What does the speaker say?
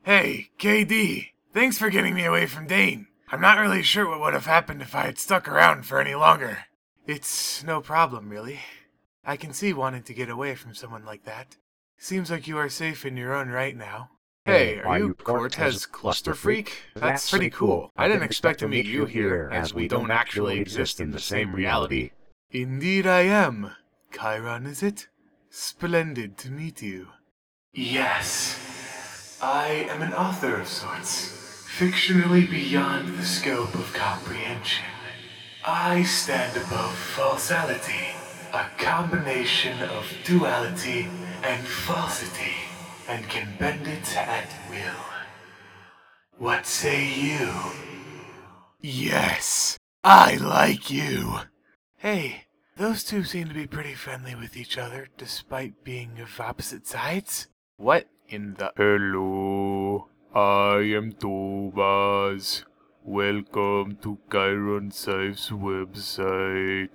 Hey, KD. Thanks for getting me away from Dane. I'm not really sure what would have happened if I had stuck around for any longer. It's no problem, really. I can see wanting to get away from someone like that. Seems like you are safe in your own right now. Hey, are you Cortez Cluster Freak? That's pretty cool. I didn't expect to meet you here, as we don't actually exist in the same reality. Indeed I am. Chiron, is it? Splendid to meet you. Yes. I am an author of sorts, fictionally beyond the scope of comprehension. I stand above falsality, a combination of duality and falsity, and can bend it at will. What say you? Yes, I like you. Hey, those two seem to be pretty friendly with each other, despite being of opposite sides. What in the... Hello, I am Tobas. Welcome to Chiron Safe's website.